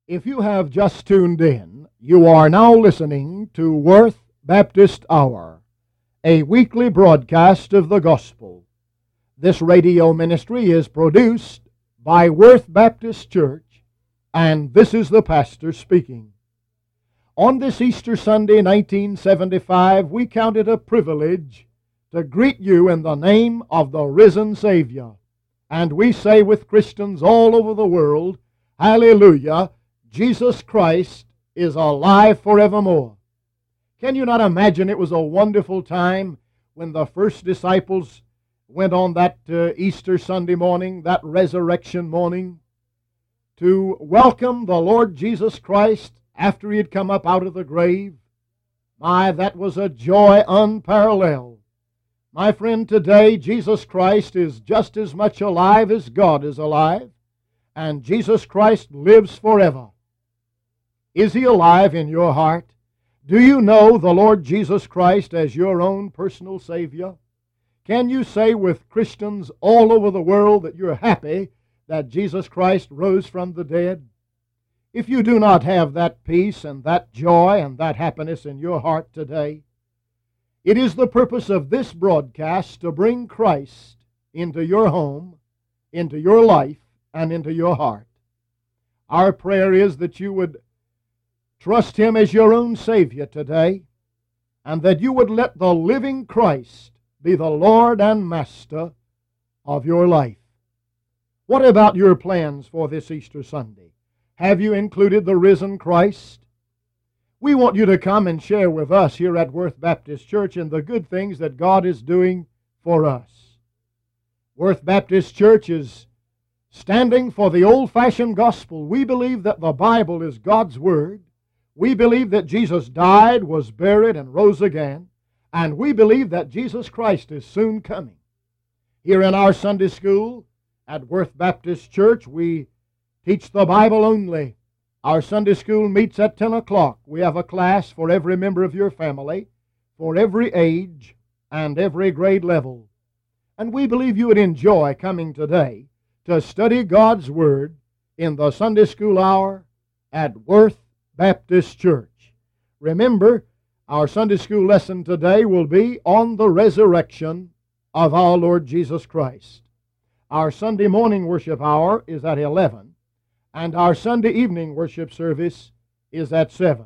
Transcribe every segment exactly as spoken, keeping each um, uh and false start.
If you have just tuned in, you are now listening to Worth Baptist Hour, a weekly broadcast of the gospel. This radio ministry is produced by Worth Baptist Church, and this is the pastor speaking. On this Easter Sunday, nineteen seventy-five, we count it a privilege to greet you in the name of the risen Savior. And we say with Christians all over the world, hallelujah, Jesus Christ is alive forevermore. Can you not imagine it was a wonderful time when the first disciples went on that uh, Easter Sunday morning, that resurrection morning, to welcome the Lord Jesus Christ after he had come up out of the grave? My, that was a joy unparalleled. My friend, today Jesus Christ is just as much alive as God is alive, and Jesus Christ lives forever. Is he alive in your heart? Do you know the Lord Jesus Christ as your own personal Savior? Can you say with Christians all over the world that you're happy that Jesus Christ rose from the dead? If you do not have that peace and that joy and that happiness in your heart today, it is the purpose of this broadcast to bring Christ into your home, into your life, and into your heart. Our prayer is that you would trust him as your own Savior today, and that you would let the living Christ be the Lord and Master of your life. What about your plans for this Easter Sunday? Have you included the risen Christ? We want you to come and share with us here at Worth Baptist Church in the good things that God is doing for us. Worth Baptist Church is standing for the old-fashioned gospel. We believe that the Bible is God's Word. We believe that Jesus died, was buried, and rose again. And we believe that Jesus Christ is soon coming. Here in our Sunday school at Worth Baptist Church, we teach the Bible only. Our Sunday school meets at ten o'clock. We have a class for every member of your family, for every age and every grade level. And we believe you would enjoy coming today to study God's Word in the Sunday school hour at Worth Baptist Church. Remember, our Sunday school lesson today will be on the resurrection of our Lord Jesus Christ. Our Sunday morning worship hour is at eleven, and our Sunday evening worship service is at seven.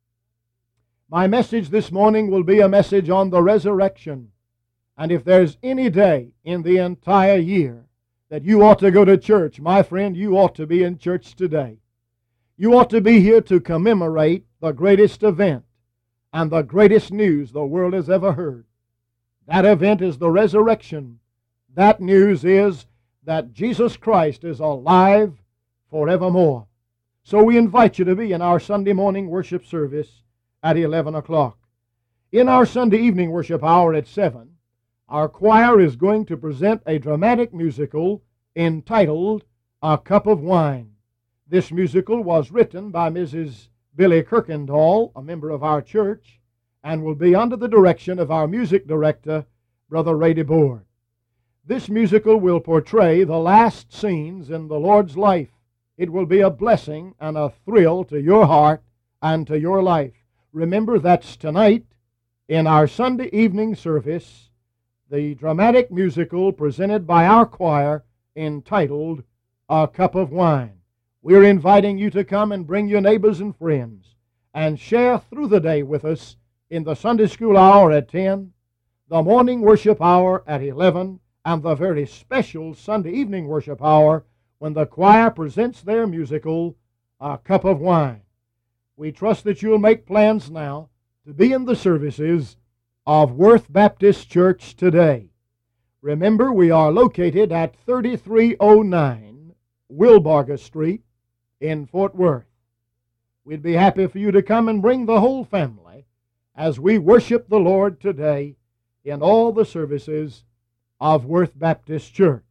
My message this morning will be a message on the resurrection. And if there's any day in the entire year that you ought to go to church, my friend, you ought to be in church today. You ought to be here to commemorate the greatest event and the greatest news the world has ever heard. That event is the resurrection. That news is that Jesus Christ is alive forevermore. So we invite you to be in our Sunday morning worship service at eleven o'clock. In our Sunday evening worship hour at seven, our choir is going to present a dramatic musical entitled A Cup of Wine. This musical was written by Missus Billy Kirkendall, a member of our church, and will be under the direction of our music director, Brother Ray DeBoer. This musical will portray the last scenes in the Lord's life. It will be a blessing and a thrill to your heart and to your life. Remember, that's tonight in our Sunday evening service, the dramatic musical presented by our choir entitled A Cup of Wine. We're inviting you to come and bring your neighbors and friends and share through the day with us in the Sunday school hour at ten, the morning worship hour at eleven, and the very special Sunday evening worship hour when the choir presents their musical, A Cup of Wine. We trust that you'll make plans now to be in the services of Worth Baptist Church today. Remember, we are located at thirty-three oh nine Wilbarger Street in Fort Worth. We'd be happy for you to come and bring the whole family as we worship the Lord today in all the services of Worth Baptist Church.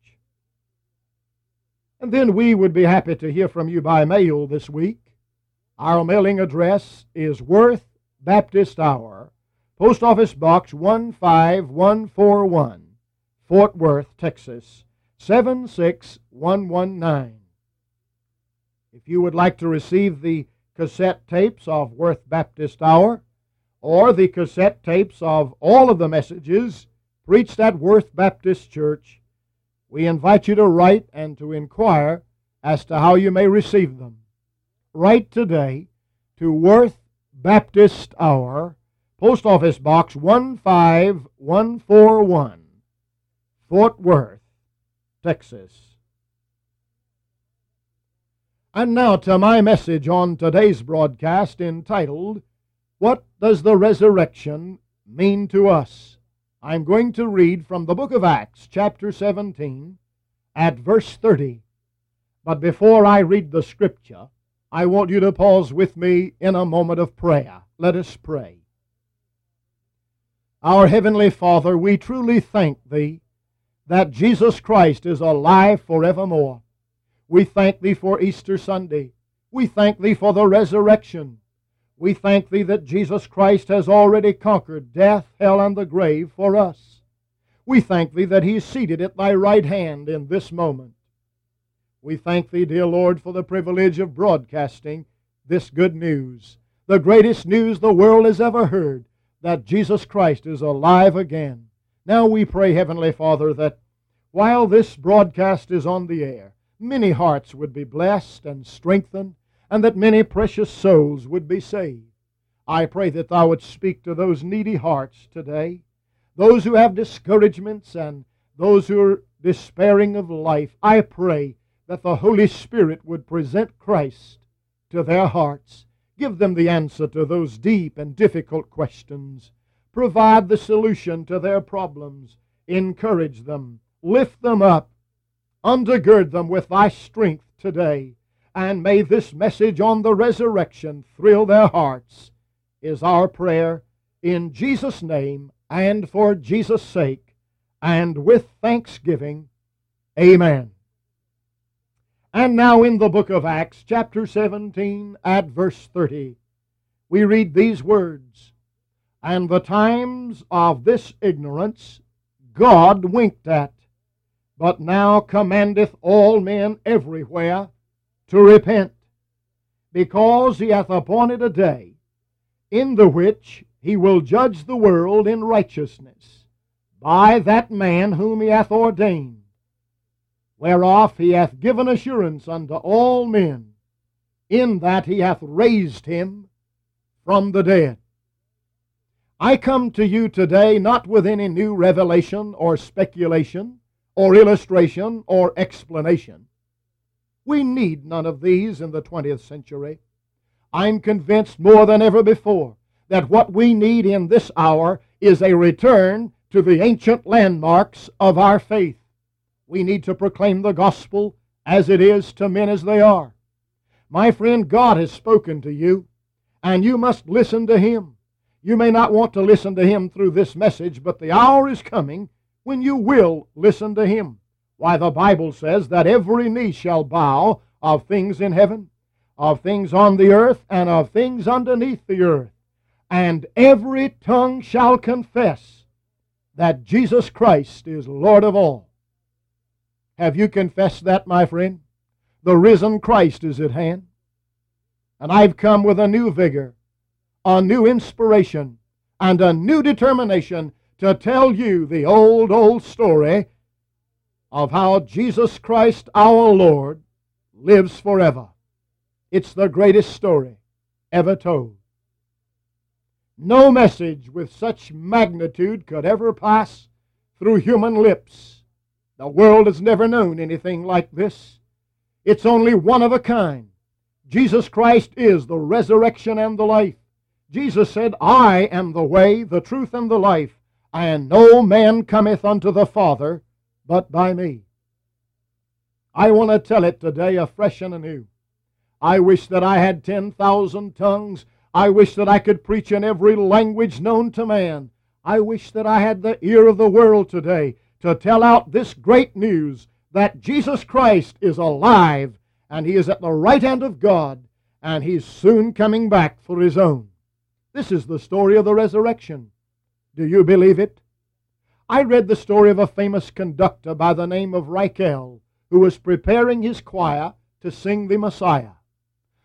And then we would be happy to hear from you by mail this week. Our mailing address is Worth Baptist Hour, Post Office Box one five one four one, Fort Worth, Texas, seven six one one nine. If you would like to receive the cassette tapes of Worth Baptist Hour, or the cassette tapes of all of the messages preached at Worth Baptist Church, we invite you to write and to inquire as to how you may receive them. Write today to Worth Baptist Hour, Post Office Box one five one four one, Fort Worth, Texas. And now to my message on today's broadcast entitled, What Does the Resurrection Mean to Us? I'm going to read from the book of Acts, chapter seventeen, at verse thirty. But before I read the scripture, I want you to pause with me in a moment of prayer. Let us pray. Our Heavenly Father, we truly thank Thee that Jesus Christ is alive forevermore. We thank Thee for Easter Sunday. We thank Thee for the resurrection. We thank Thee that Jesus Christ has already conquered death, hell, and the grave for us. We thank Thee that He is seated at Thy right hand in this moment. We thank Thee, dear Lord, for the privilege of broadcasting this good news, the greatest news the world has ever heard, that Jesus Christ is alive again. Now we pray, Heavenly Father, that while this broadcast is on the air, many hearts would be blessed and strengthened, and that many precious souls would be saved. I pray that Thou wouldst speak to those needy hearts today, those who have discouragements and those who are despairing of life. I pray that the Holy Spirit would present Christ to their hearts. Give them the answer to those deep and difficult questions. Provide the solution to their problems. Encourage them. Lift them up. Undergird them with Thy strength today. And may this message on the resurrection thrill their hearts, is our prayer in Jesus' name and for Jesus' sake, and with thanksgiving. Amen. And now in the book of Acts, chapter seventeen, at verse thirty, we read these words, And the times of this ignorance God winked at, but now commandeth all men everywhere to repent, because He hath appointed a day, in the which He will judge the world in righteousness, by that man whom He hath ordained, whereof He hath given assurance unto all men, in that He hath raised Him from the dead. I come to you today not with any new revelation or speculation or illustration or explanation. We need none of these in the twentieth century. I'm convinced more than ever before that what we need in this hour is a return to the ancient landmarks of our faith. We need to proclaim the gospel as it is to men as they are. My friend, God has spoken to you, and you must listen to Him. You may not want to listen to Him through this message, but the hour is coming when you will listen to Him. Why, the Bible says that every knee shall bow, of things in heaven, of things on the earth, and of things underneath the earth. And every tongue shall confess that Jesus Christ is Lord of all. Have you confessed that, my friend? The risen Christ is at hand. And I've come with a new vigor, a new inspiration, and a new determination to tell you the old, old story of how Jesus Christ our Lord lives forever. It's the greatest story ever told. No message with such magnitude could ever pass through human lips. The world has never known anything like this. It's only one of a kind. Jesus Christ is the resurrection and the life. Jesus said, I am the way, the truth, and the life, and no man cometh unto the Father but by me. I want to tell it today afresh and anew. I wish that I had ten thousand tongues. I wish that I could preach in every language known to man. I wish that I had the ear of the world today to tell out this great news that Jesus Christ is alive, and He is at the right hand of God, and He's soon coming back for His own. This is the story of the resurrection. Do you believe it? I read the story of a famous conductor by the name of Raquel, who was preparing his choir to sing the Messiah.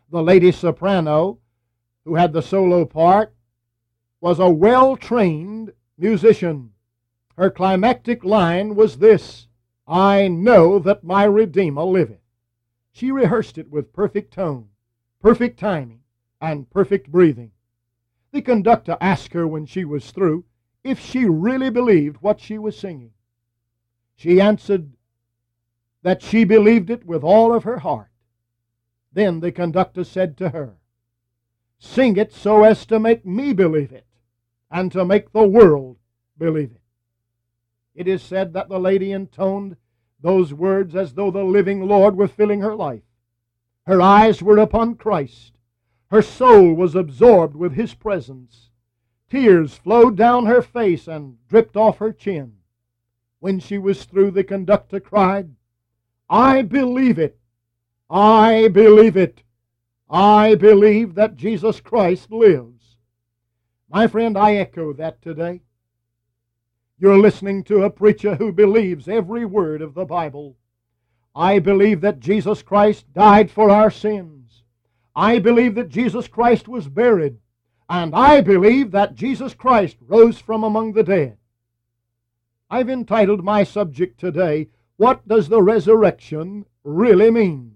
The lady soprano, who had the solo part, was a well-trained musician. Her climactic line was this: "I know that my Redeemer liveth." She rehearsed it with perfect tone, perfect timing, and perfect breathing. The conductor asked her when she was through if she really believed what she was singing. She answered that she believed it with all of her heart. Then the conductor said to her, "Sing it so as to make me believe it, and to make the world believe it." It is said that the lady intoned those words as though the living Lord were filling her life. Her eyes were upon Christ. Her soul was absorbed with His presence. Tears flowed down her face and dripped off her chin. When she was through, the conductor cried, "I believe it. I believe it. I believe that Jesus Christ lives." My friend, I echo that today. You're listening to a preacher who believes every word of the Bible. I believe that Jesus Christ died for our sins. I believe that Jesus Christ was buried. And I believe that Jesus Christ rose from among the dead. I've entitled my subject today, "What does the resurrection really mean?"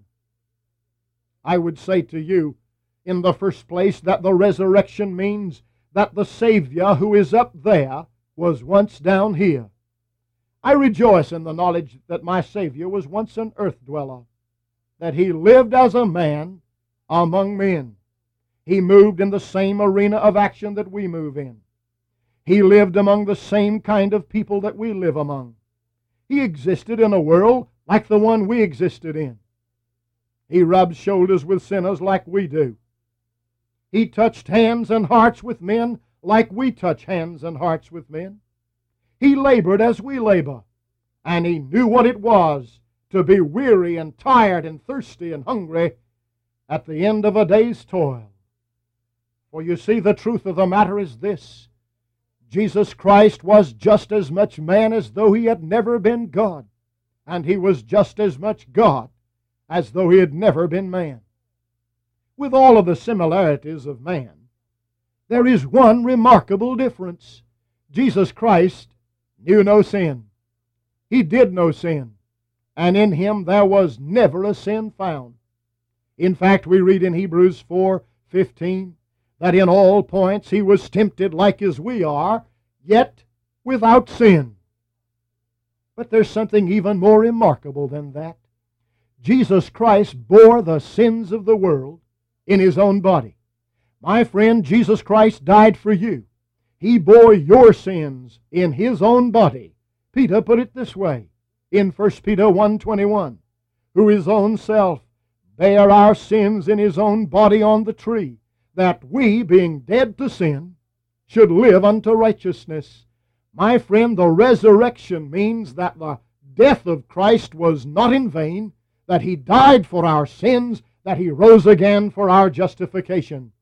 I would say to you, in the first place, that the resurrection means that the Savior who is up there was once down here. I rejoice in the knowledge that my Savior was once an earth dweller, that He lived as a man among men. He moved in the same arena of action that we move in. He lived among the same kind of people that we live among. He existed in a world like the one we existed in. He rubbed shoulders with sinners like we do. He touched hands and hearts with men like we touch hands and hearts with men. He labored as we labor, and He knew what it was to be weary and tired and thirsty and hungry at the end of a day's toil. For you see, the truth of the matter is this: Jesus Christ was just as much man as though He had never been God, and He was just as much God as though He had never been man. With all of the similarities of man, there is one remarkable difference. Jesus Christ knew no sin. He did no sin, and in Him there was never a sin found. In fact, we read in Hebrews four fifteen that in all points He was tempted like as we are, yet without sin. But there's something even more remarkable than that. Jesus Christ bore the sins of the world in His own body. My friend, Jesus Christ died for you. He bore your sins in His own body. Peter put it this way in First Peter one twenty-one, "Who His own self bare our sins in His own body on the tree, that we, being dead to sin, should live unto righteousness." My friend, the resurrection means that the death of Christ was not in vain, that He died for our sins, that He rose again for our justification.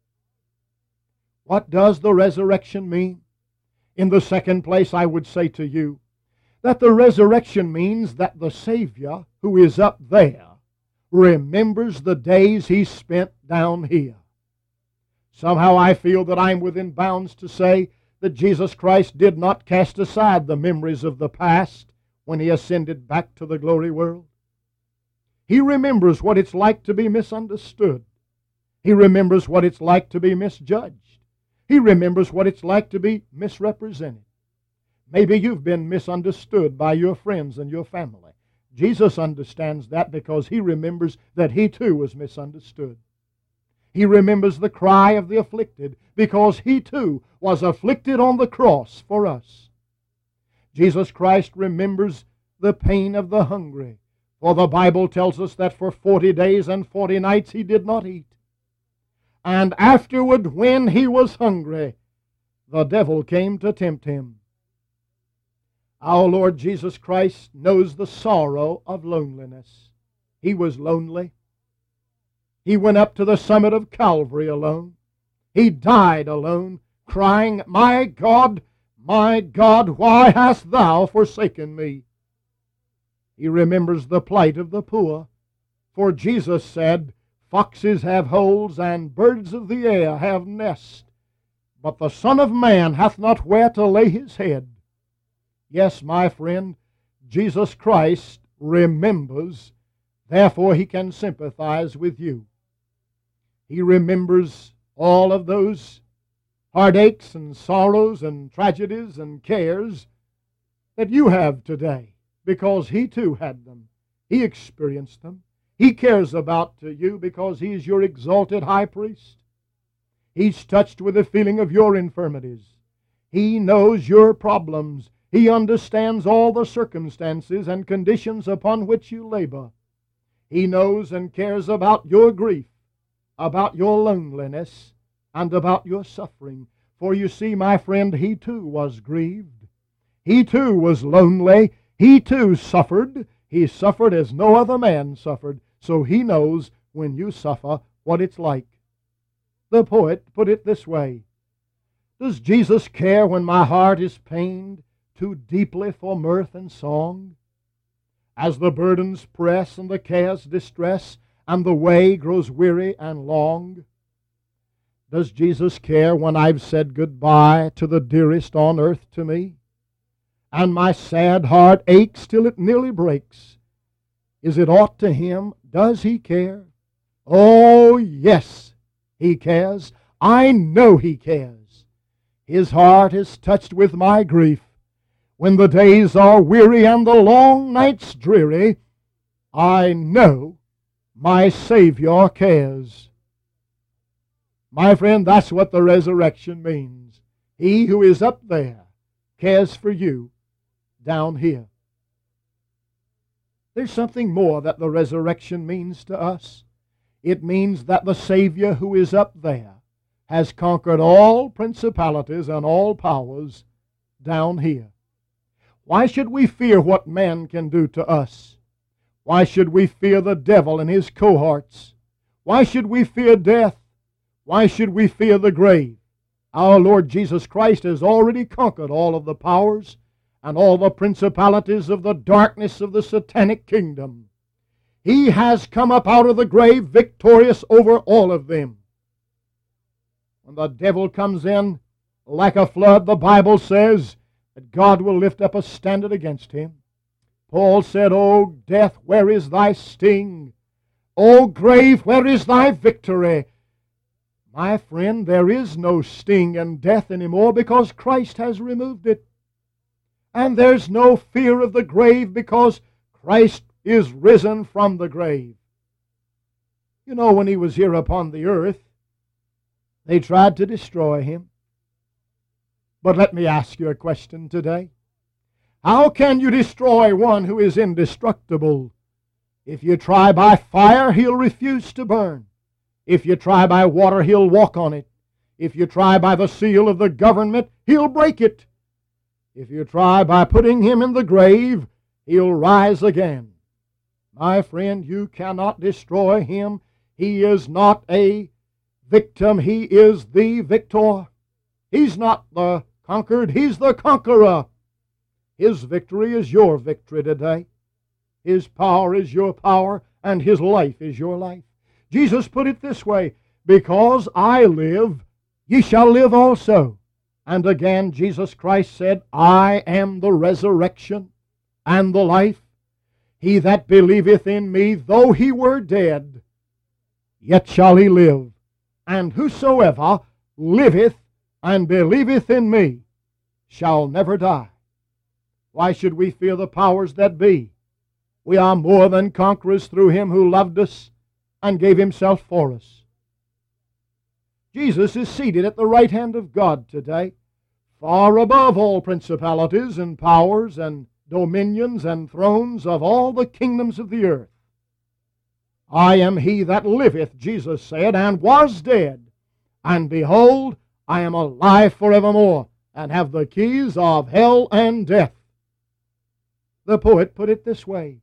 What does the resurrection mean? In the second place, I would say to you that the resurrection means that the Savior who is up there remembers the days He spent down here. Somehow I feel that I'm within bounds to say that Jesus Christ did not cast aside the memories of the past when He ascended back to the glory world. He remembers what it's like to be misunderstood. He remembers what it's like to be misjudged. He remembers what it's like to be misrepresented. Maybe you've been misunderstood by your friends and your family. Jesus understands that because He remembers that He too was misunderstood. He remembers the cry of the afflicted because He too was afflicted on the cross for us. Jesus Christ remembers the pain of the hungry, for the Bible tells us that for forty days and forty nights He did not eat. And afterward, when He was hungry, the devil came to tempt Him. Our Lord Jesus Christ knows the sorrow of loneliness. He was lonely. He went up to the summit of Calvary alone. He died alone, crying, "My God, my God, why hast Thou forsaken me?" He remembers the plight of the poor, for Jesus said, foxes have holes, and birds of the air have nests, but the Son of Man hath not where to lay his head. Yes, my friend, Jesus Christ remembers, therefore he can sympathize with you. He remembers all of those heartaches and sorrows and tragedies and cares that you have today, because he too had them. He experienced them. He cares about you because he is your exalted high priest. He's touched with the feeling of your infirmities. He knows your problems. He understands all the circumstances and conditions upon which you labor. He knows and cares about your grief, about your loneliness, and about your suffering. For you see, my friend, he too was grieved. He too was lonely. He too suffered. He suffered as no other man suffered. So he knows when you suffer what it's like. The poet put it this way: does Jesus care when my heart is pained too deeply for mirth and song? As the burdens press and the cares distress, and the way grows weary and long, does Jesus care when I've said goodbye to the dearest on earth to me, and my sad heart aches till it nearly breaks? Is it aught to him? Does he care? Oh, yes, he cares. I know he cares. His heart is touched with my grief. When the days are weary and the long nights dreary, I know my Savior cares. My friend, that's what the resurrection means. He who is up there cares for you down here. There's something more that the resurrection means to us. It means that the Savior who is up there has conquered all principalities and all powers down here. Why should we fear what man can do to us? Why should we fear the devil and his cohorts? Why should we fear death? Why should we fear the grave? Our Lord Jesus Christ has already conquered all of the powers and all the principalities of the darkness of the satanic kingdom. He has come up out of the grave victorious over all of them. When the devil comes in like a flood, the Bible says that God will lift up a standard against him. Paul said, O death, where is thy sting? O grave, where is thy victory? My friend, there is no sting in death anymore because Christ has removed it. And there's no fear of the grave because Christ is risen from the grave. You know, when he was here upon the earth, they tried to destroy him. But let me ask you a question today. How can you destroy one who is indestructible? If you try by fire, he'll refuse to burn. If you try by water, he'll walk on it. If you try by the seal of the government, he'll break it. If you try by putting him in the grave, he'll rise again. My friend, you cannot destroy him. He is not a victim. He is the victor. He's not the conquered. He's the conqueror. His victory is your victory today. His power is your power, and his life is your life. Jesus put it this way: because I live, ye shall live also. And again, Jesus Christ said, I am the resurrection and the life. He that believeth in me, though he were dead, yet shall he live. And whosoever liveth and believeth in me shall never die. Why should we fear the powers that be? We are more than conquerors through him who loved us and gave himself for us. Jesus is seated at the right hand of God today, far above all principalities and powers and dominions and thrones of all the kingdoms of the earth. I am he that liveth, Jesus said, and was dead, and behold, I am alive forevermore, and have the keys of hell and death. The poet put it this way: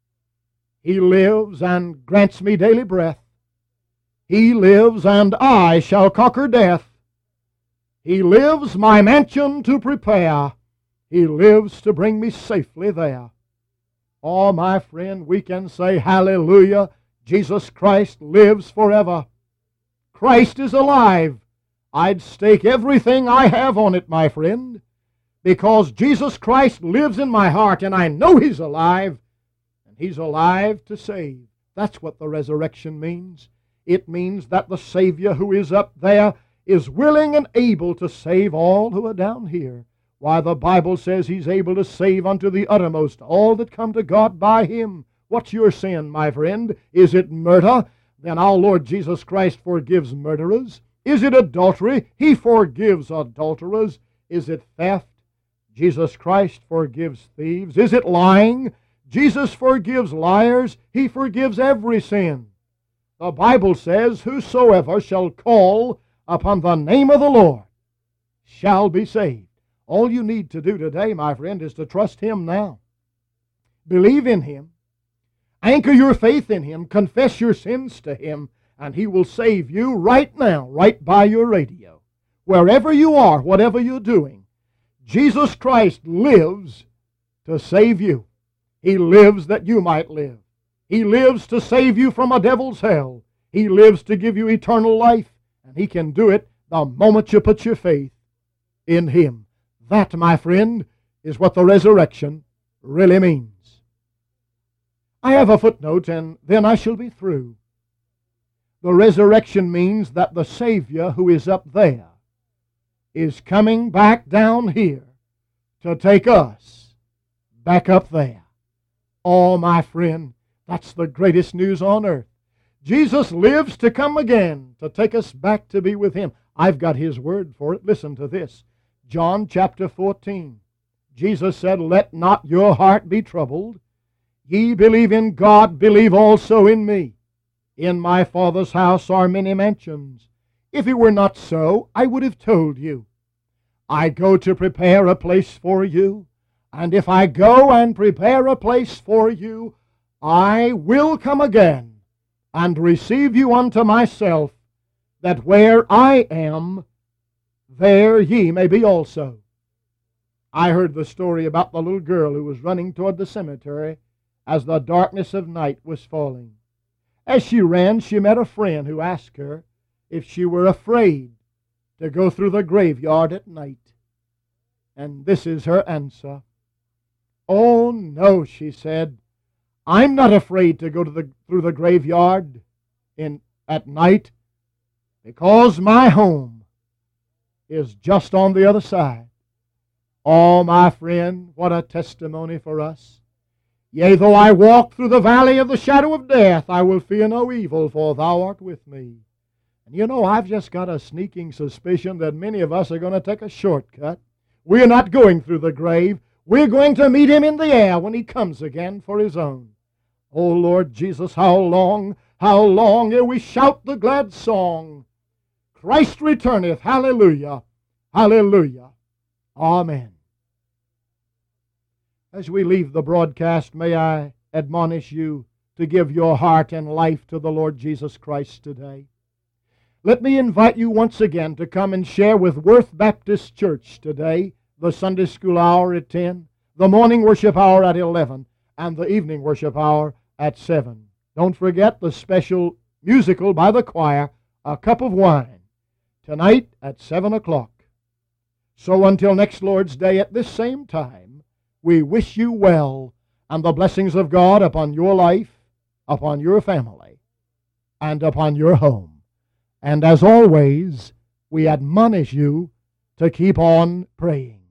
He lives and grants me daily breath. He lives, and I shall conquer death. He lives my mansion to prepare. He lives to bring me safely there. Oh, my friend, we can say hallelujah. Jesus Christ lives forever. Christ is alive. I'd stake everything I have on it, my friend, because Jesus Christ lives in my heart, and I know He's alive, and He's alive to save. That's what the resurrection means. It means that the Savior who is up there is willing and able to save all who are down here. Why, the Bible says He's able to save unto the uttermost all that come to God by Him. What's your sin, my friend? Is it murder? Then our Lord Jesus Christ forgives murderers. Is it adultery? He forgives adulterers. Is it theft? Jesus Christ forgives thieves. Is it lying? Jesus forgives liars. He forgives every sin. The Bible says, whosoever shall call upon the name of the Lord shall be saved. All you need to do today, my friend, is to trust Him now. Believe in Him. Anchor your faith in Him. Confess your sins to Him, and He will save you right now, right by your radio. Wherever you are, whatever you're doing, Jesus Christ lives to save you. He lives that you might live. He lives to save you from a devil's hell. He lives to give you eternal life, and He can do it the moment you put your faith in Him. That, my friend, is what the resurrection really means. I have a footnote, and then I shall be through. The resurrection means that the Savior who is up there is coming back down here to take us back up there. Oh, my friend, that's the greatest news on earth. Jesus lives to come again to take us back to be with Him. I've got His word for it. Listen to this. John chapter fourteen. Jesus said, let not your heart be troubled. Ye believe in God, believe also in me. In my Father's house are many mansions. If it were not so, I would have told you. I go to prepare a place for you. And if I go and prepare a place for you, I will come again and receive you unto myself, that where I am, there ye may be also. I heard the story about the little girl who was running toward the cemetery as the darkness of night was falling. As she ran, she met a friend who asked her if she were afraid to go through the graveyard at night. And this is her answer. Oh, no, she said. I'm not afraid to go to the, through the graveyard in, at night, because my home is just on the other side. Oh, my friend, what a testimony for us. Yea, though I walk through the valley of the shadow of death, I will fear no evil, for Thou art with me. And you know, I've just got a sneaking suspicion that many of us are going to take a shortcut. We're not going through the grave. We're going to meet Him in the air when He comes again for His own. Oh, Lord Jesus, how long, how long ere we shout the glad song, Christ returneth, hallelujah, hallelujah, amen. As we leave the broadcast, may I admonish you to give your heart and life to the Lord Jesus Christ today. Let me invite you once again to come and share with Worth Baptist Church today, the Sunday school hour at ten, the morning worship hour at eleven, and the evening worship hour at seven. Don't forget the special musical by the choir, A Cup of Wine, tonight at seven o'clock. So until next Lord's Day at this same time, we wish you well and the blessings of God upon your life, upon your family, and upon your home. And as always, we admonish you to keep on praying.